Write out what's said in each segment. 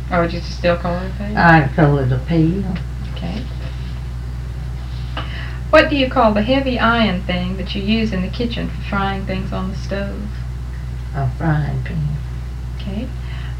Or would you still call it a pail? I'd call it a pail. Okay. What do you call the heavy iron thing that you use in the kitchen for frying things on the stove? A frying pan. Okay.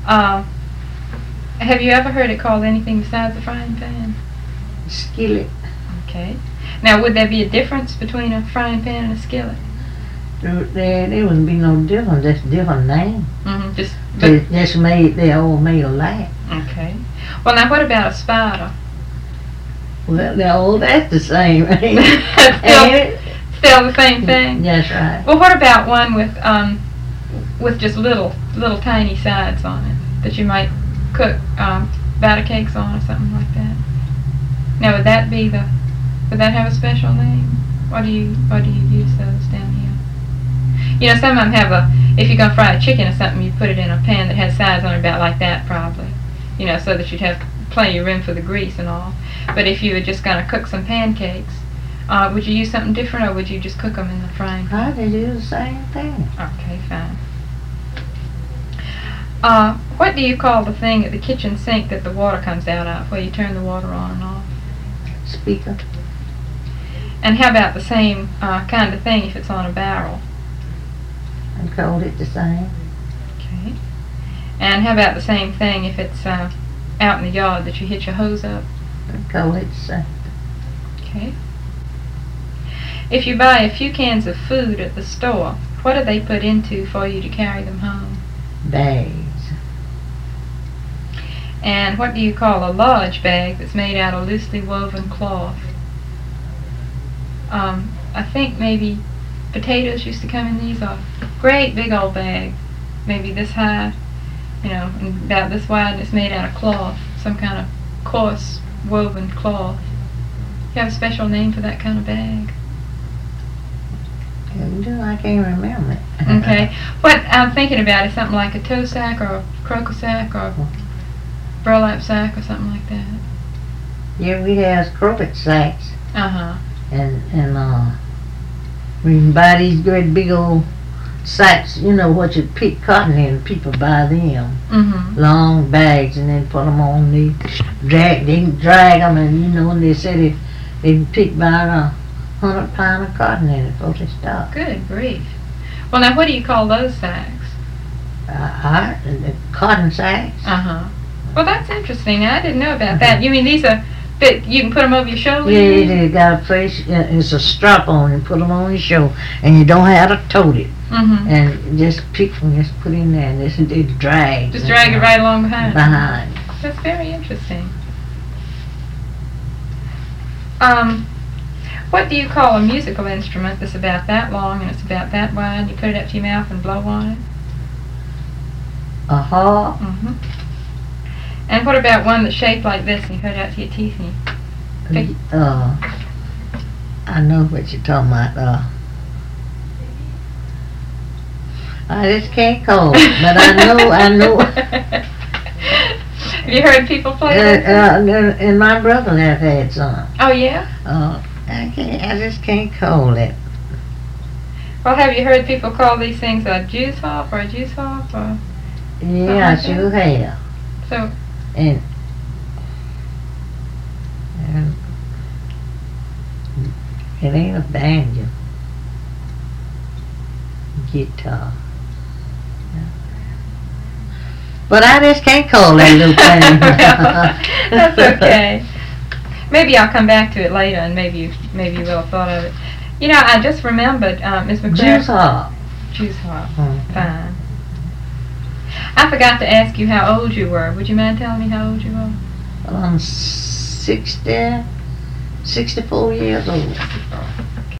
Have you ever heard it called anything besides a frying pan? Skillet. Okay. Now, would there be a difference between a frying pan and a skillet? There wouldn't be no difference. That's a different name. Mm-hmm. They all made alike. Okay. Well, now, what about a spider? Well, that's the same, ain't it? Still the same thing? That's right. Well, what about one with just little tiny sides on it that you might cook batter cakes on or something like that? Now, would that have a special name? Or do you use those down here? You know, some of them have if you're going to fry a chicken or something, you put it in a pan that has sides on it about like that probably. You know, so that you'd have plenty of room for the grease and all. But if you were just going to cook some pancakes, would you use something different, or would you just cook them in the frying pan? They do the same thing. Okay, fine. What do you call the thing at the kitchen sink that the water comes out of, where you turn the water on and off? Speaker. And how about the same kind of thing if it's on a barrel? I called it the same. Okay. And how about the same thing if it's out in the yard that you hit your hose up? I call it the same. Okay. If you buy a few cans of food at the store, what do they put into for you to carry them home? Bags. And what do you call a large bag that's made out of loosely woven cloth? I think maybe potatoes used to come in these. A great big old bag, maybe this high, you know, and about this wide, and it's made out of cloth, some kind of coarse woven cloth. You have a special name for that kind of bag? I can't remember. Okay. What I'm thinking about is something like a tow sack or a croaker sack or a burlap sack or something like that. Yeah, we have croquet sacks. Uh-huh. And we can buy these great big old sacks, you know, what you pick cotton in, people buy them. Mm-hmm. Long bags, and then put them on, they can drag them, and you know, and they said they can pick about 100 pounds of cotton in it before they stop. Good grief. Well, now, what do you call those sacks? Cotton sacks. Uh-huh. Well, that's interesting. I didn't know about that. You mean these are that you can put them over your shoulder? Yeah, they got a place. It's a strap on, and put them on your shoulder, and you don't have to tote it. Mm-hmm. And just pick them, just put in there, and it drag. Just drag it right along behind. Behind. That's very interesting. What do you call a musical instrument that's about that long and it's about that wide, and you put it up to your mouth and blow on it? A harp. Mm-hmm. And what about one that's shaped like this and you put it out to your teeth and you pick? I know what you're talking about. I just can't call it, but I know. Have you heard people play that? And my brother have had some. Oh, yeah? I just can't call it. Well, have you heard people call these things a juice harp or a juice harp? Or yeah, I sure have. So. And it ain't a banjo. Guitar. But I just can't call that little thing. That's okay. Maybe I'll come back to it later, and maybe you will have thought of it. You know, I just remembered, Miss McCrae. Juice harp. Juice harp. Mm-hmm. Fine. I forgot to ask you how old you were. Would you mind telling me how old you were? Well, I'm 64 years old.